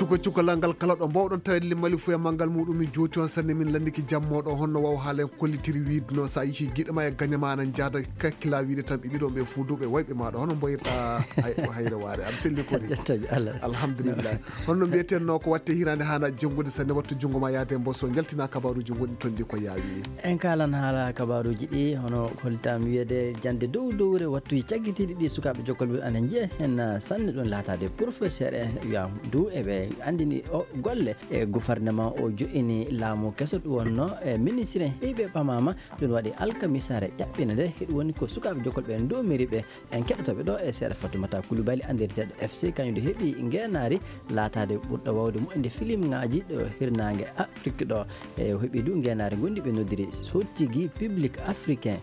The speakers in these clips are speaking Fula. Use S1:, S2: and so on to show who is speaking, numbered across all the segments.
S1: yettugo cukalal ngal kala ɗo mbawɗon tawede limmali fo e manggal muɗum min jooti on sanne min landiki jammoɗo honno waw haalen kollitiri widno sa yeehi guiɗama e gagnama ana jaada kakkila wiide tan ɓe ɗiɗon ɓe fuuduɓe wayɓe maɗa hono mboyirɗa hayre waare aɗa selli kodi alhamdulillah honno mbiyetenno ko watte hirande hana janngude sanne wattu junggo ma yaade mbosso jaltina kabaruji gonɗi toon ɗi ko yaawi
S2: en kalan haala kabaruji ɗi hono kollitami wiyede jande dow dowre wattuji caggitiɗi ɗi sukaɓe jokkolɓe ana jiiya hen sanne ɗon laatade professeur en wiyam du eɓe andini o golle e gouvernement o joƴini laamu keso ɗum wonno e ministre en heeɓe ɓamama ɗum waɗi alkamisare ƴaɓɓina nde heɗum woni ko sukaɓe jokkolɓe en domiri ɓe en keɗotoɓe ɗo e seeɗa Fatoumata Coulibaly andirteɗo FC kañum de heeɓi ngenari laatade ɓurɗo wawde moƴƴinde film ngaji ɗo hirnangue Afrique ɗo e heeɓi du ngenari gondiɓe noddiri sottigi public africain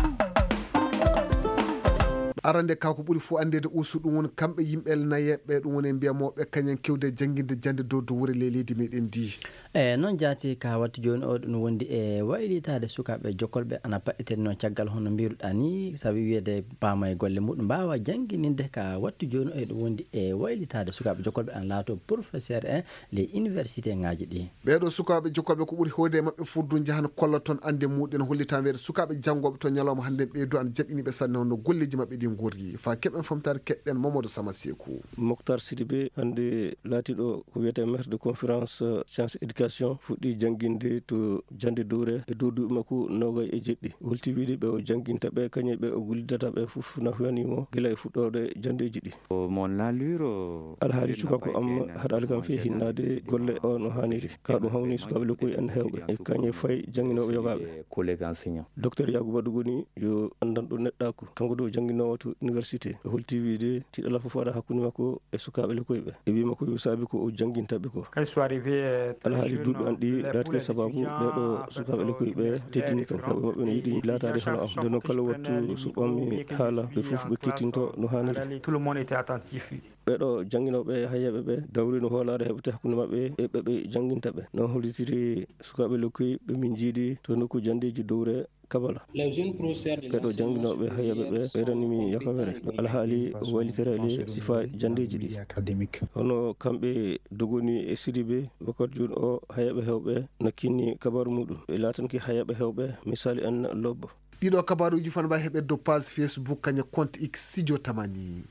S1: arande kako ɓuuri fof andede usu ɗum woni kamɓe yimɓe nayeɓe ɗum woni mbiyamoɓe kañen kewde jangguinde jande dow wure leydi meɗen ndi
S2: e noon jaati ka wattu joni o ɗum wondi e waylitade sukaɓe jokkolɓe ana paɗɗitede noon caggal hono mbiruɗa ni saabi wiyede paama e golle muɗum mbawa jangguininde ka wattu joni o e ɗum wondi e waylitade sukaɓe jokkolɓe ana laato professeur en les université ngaji ɗi
S1: ɓeɗo sukaɓe jokkolɓe ko ɓuuri hewde e mabɓe furdu jahana kolla toon ande muɗen hollitama weede sukaɓe janggoɓe to ñalawma hande ɓeydo ana jaɓɓiniɓe sanne honno golleji mabɓe ɗi gurgi fa keɓen famtare keɗɗen Mamadou Sama Sekou
S3: Mokhtar Sidibé hande laatiɗo ko wiyete maître de conférence science éducation fuɗɗi jangguinde to jande dowre e dow duuɓi makko 27 wolti wiide ɓe o jangguinta ɓe kañum ɓe o gullidata ɓe fof nafuyanimo gila e fuɗɗode jandeji ɗi alhaali cukanko am haɗali kam fi hinnade golle o no hanniri ka ɗum hawni sukaɓe lokkoy en hewɓe e kañum fayi jangguinoɓe yogaɓe docteur Yagouba Dugoni yo andanɗo neɗɗako kanko ɗo jangguinowo to université e holti wiide tiɗala fof waɗa hakkude makko e sukaɓe lekkoyɓe e wima ko yo saabi ko o jangguintaɓe ko alhaali duuɓi an ɗi laatike sababu ɓeɗo sukaɓe lekkoyɓe teddini kam kamɓe mabɓe no yiiɗi laatade hono am nden noon kala wattu so ɓammi haala ɓe fof ɓe kettinto no hanniri ɓeɗo jangguinoɓe hayyaɓe ɓe dawri no hoolare heɓete hakkude mabɓe e ɓeɓe jangguinta ɓe noon hollitiri sukaɓe lekkoy ɓe min jiidi to nokku jandeji dowre Kabala ɓeɗo jangguinoɓe hayyaɓe ɓe ɓeydanimi yakawere alhaali waylitere sifa jandeji ɗi hono kamɓe Dogoni e Sidibé wakkati joni o hayyaɓe hewɓe nakkinni kabaru muɗum ɓe latanki hayyaɓe hewɓe misali en lobbo
S1: ɗiɗo kabaruji fan mbawi heɓe dow page Facebook kaña compte X Sidio Tamani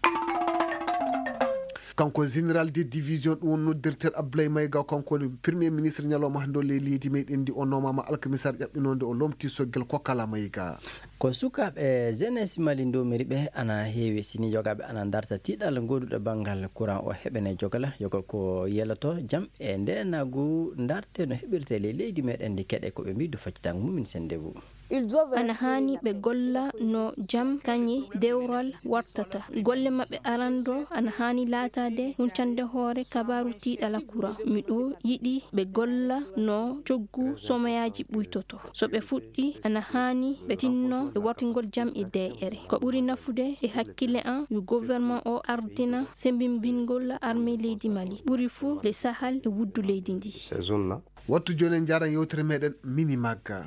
S1: kanko général de division ɗum won noddirteɗo Abdoulaye Mayiga kanko woni premier ministre ñalawma hande o leydi meɗen ndi o nomama alkamisare ƴaɓɓinode o lomti soggel Kokala Mayiga
S2: ko sukaɓe jeunesse mali domiri ɓe ana heewi sini jogaɓe ana darta tiɗal goduɗo banggal courant o heɓene jogala yoga ko yeloto jaam e ndenagu darte no heɓirte leydi meɗen ndi keɗe koɓe mbi do faccitango mumin sendebu
S4: ana hani ɓe golla no jaam kañi dewral wartata golle mabɓe arando ana hani laatade huncande hoore kabaru tiɗala courant miɗo yiɗi ɓe golla no coggu somoyaji ɓuytoto so ɓe fuɗɗi ana hani ɓe tinno e wartingol jaam e DER ko ɓuri nafude e hakkille an yo gouvernement o ardina sembimbingol armée leydi Mali ɓuri fuu le Sahel e wuddu leydi ndi
S1: wattu joni en jaran yewtere meɗen mini magga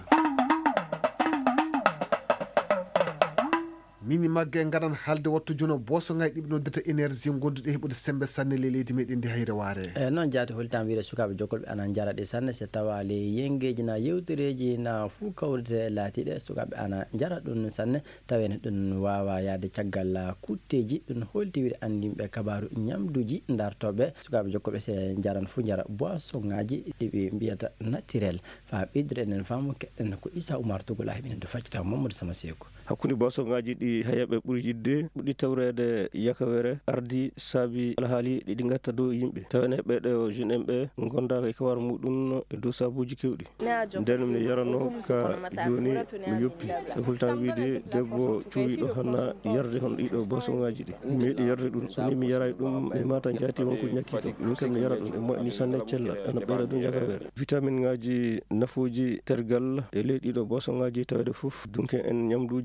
S1: mini magga e garan haalde wattu joni o bosogay ɗiɓe noddata énergie gonduɗe heɓude sembe sanne le leydi meɗen ndi hayre waare
S2: e noon jaati holtan wiide sukaɓe jokkolɓe ana jaraɗe sanne so tawa le yengeji na yewtereji na fuu kawrite laatiɗe sukaɓe ana jara ɗum sanne tawene ɗum wawa yaade caggal kutteji ɗum holti wiide andimɓe kabaru ñamduji dartoɓe sukaɓe jokkolɓe se jaran fuu jara boisson ngaji ɗiɓe mbiyata naturel fa ɓeydre enen faamu keɗen ko Issa Oumar Togola heɓinen to faccita Mamadou Sama Sekou
S3: hakkude boisson ngaji ɗi hayyaɓe ɓuuri yidde ɓuɗɗi tawrede yakawere ardi saabi alhaali ɗiɗi gatta dow yimɓe tawene ɓeɗo jeune en ɓe gondaka e kawar muɗum e dow sabuji kewɗi nden mi yarano ka joni mi yoppi so hultan wiide debbo cuwiɗo hanna yarde hono ɗiɗo boisson ngaji ɗi mi meeɗi yarde ɗum soni mi yaray ɗum mi mata jaatima ko ñakki kam min kam mi yara ɗum e moƴƴini sanne cella ana ɓeyda ɗum yakawere vitamine ngaji nafuji tergal e ley ɗiɗo boisson ngaji tawede foof dunke en ñamduji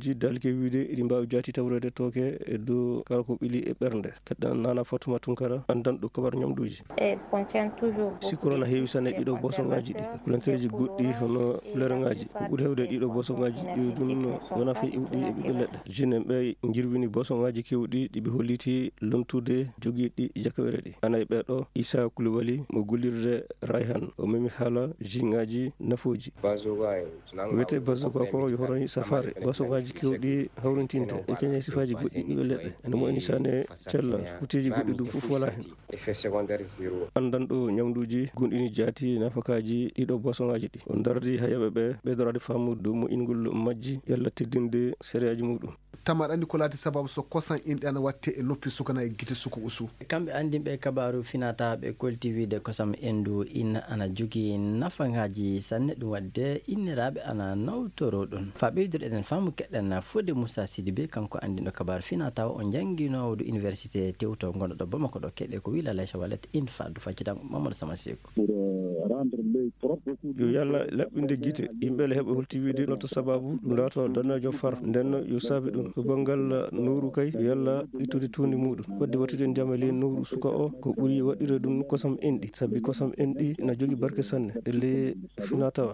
S3: ñamduji dalke wiide iɗi mbawi jaati tawrede toke e dow kala ko ɓiili e ɓernde kedɗan Nana Fatouma Tunkara andanɗo kabar ñamduji sikkoro na heewi sanne ɗiɗo bosoŋaji ɗi kulanteji goɗɗi hono lereŋaji ko ɓuuri hewde ɗiɗo bosoŋaji ɗi ɗum wona fe iwɗi e ɓiɓɓe leɗɗe jine en ɓe jirwini bosoŋaji kewɗi ɗiɓe holliti lomtude joguiɗi jakawere ɗi ana e ɓeɗo Issa Coulibaly mo gollirde Rayhan o memi haala jiŋaji nafoji wiyete bazoka ko yo horani safare bosoŋaji kewɗi hawrintinte e keñe sifaji goɗɗi ɓiɓɓe leɗɗe ene moƴƴini sane cella kuteji goɗɗi ɗum fof wala hen andanɗo ñamduji gonɗini jaati nafakaji ɗiɗo bosoŋaji ɗi o dardi ha yaɓe ɓe ɓeydorade famude dow moƴƴingol majji yalla teddinde séréaji muɗum
S1: tama andi ko laati sababu so kosan inɗe ana watte e noppi sukana e guite suka usu
S2: kamɓe andinɓe kabaru finataɓe koltivide kosam endu inna ana jogui nafaŋaji sanne ɗum wadde inniraɓe ana nawtoro ɗum fa ɓeydoɗo eɗen faamu keɗɗen Fodé Moussa Sidibé kanko andinɗo kabaru finatawa o jangguinowo do université tewto gonɗo ɗo Bamako ɗo keɗe ko wila Laysa Wallet infa du faccitam Mamadou Sama Sekou yo yalla laɓɓinde guite yimɓele heeɓa holtiwide no to sababu ɗum laato dannajo far nden yo saabi ɗum to banggal nowru kay yo yalla ittude tundi muɗum wadde wattude ndiyam e ley nowru suka o ko ɓuuri waɗire ɗum kosam enɗi saabi kosam enɗi na jogui barke sanne e ley finatawa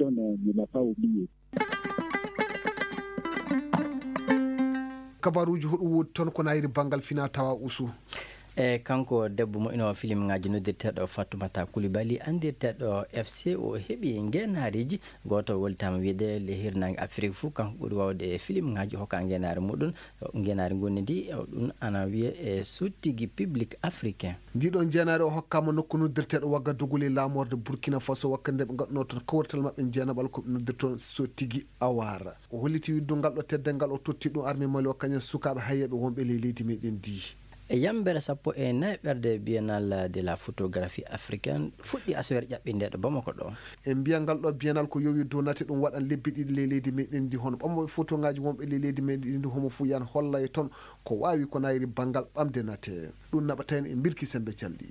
S1: kabaruji hoɗum wodi toon ko nayri banggal finatawa usu
S2: e kanko debbo mo ino film ngaji noddirteɗo Fatoumata Coulibaly andirteɗo FC o heeɓi ngenariji goto woltama wiide le hirnangue Afrique fou kanko ɓuuri wawde film ngaji hokka ngenari muɗum ngenari gonni ndi ɗum ana wiye e sottigi public africain
S1: ndiɗon jeenari o hokkama nokku noddirteɗo Ouagadougou lamorde Burkina Faso wakkande ɓe gadduno toon kawrital mabɓe jeenaɓal ko noddirtoon sottigi awara o holliti widdu ngal ɗo teddel ngal o totti ɗum armé Mali o kañum sukaɓe hayyeɓe wonɓe ley leydi meɗen ndi
S2: e yambere 14 ɓerde biennale de la photographie africaine fuɗɗi asawere ƴaɓɓinde ɗo Bamako ɗo
S1: e mbiya ngal ɗo biennale ko yowi donate ɗum waɗan lebbi ɗiɗi ley leydi meɗen ndi hono ɓammoɓe photo ngaji wonɓe ley leydi meɗen ndi homo fuu yan holla e toon ko wawi ko nayri banggal ɓamde nate ɗum naɓata hen e birki sembe calɗi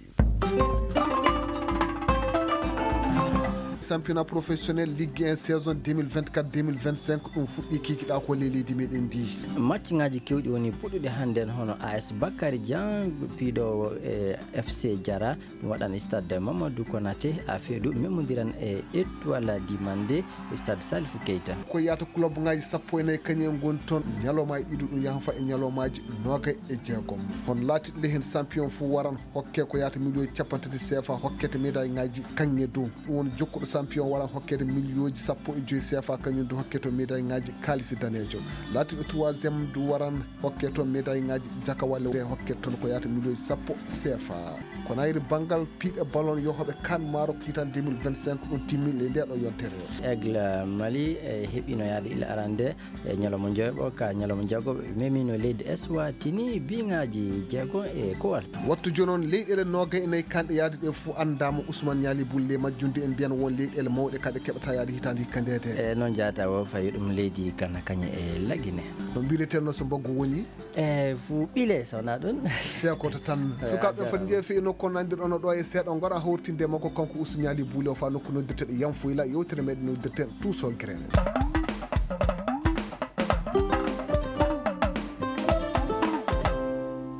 S1: championnat professionnel Ligue 1 saison 2024-2025 ɗum fuɗɗi kikiɗa ko ley leydi meɗen ndi
S2: match ngaji kewɗi woni puɗɗuɗe hannde hono AS Bakary Dian piiɗowo e FC Diarra ɗum waɗan stade Mamadou Konaté a feeɗu memodiran e Étoile du Mandé stade Salifou Keita
S1: ko yata club ngaji 14 kañum goni toon ñalomaji ɗiɗo ɗum yahan fa e ñalomaji 26 hon laatiɗo hen champion fou waran hokke ko yata million 30 CFA hokkete médaille ngaji kanŋe dow ɗum woni jokkuɗo champion waran hokkede millioji 15 CFA kañum du hokke to médaille ngaji kalisi danejo laatiɗo 3e du waran hokke to médaille ngaji jakawale hokke toon ko yata millioji 10 CFA ko nayri banggal piiɗe ballon yohoɓe kan Maroc hitan 2025 ɗum timmille nde ɗo yontere
S2: Aigle Mali e heeɓino yaade ila arande e ñalawma joyɓo ka ñalawma jagoɓe memino leydi Eswatini biŋaji jeego e kowal
S1: wattu joni on leyɗele 24 kanɗe yaade ɗe fou andama Ousmane Niali Boulé majjunde en mbiyan won leyɗele mawɗe kadi keɓata yaade hitande hikka ndete
S2: e noon jata o fayi ɗum leydi Ghana kañe e Laguine
S1: no mbiretenno so mbaggo woni
S2: e fou ɓiile sowna ɗum
S1: sekoto tan sukaɓe foti jeefi nokku nandirɗono ɗo e seeɗa gora hawtinde makko kanko Ousmane Niali Boulé o fa nokku noddirteɗo Yam Foyla yewtere meɗen noddirten tous o grene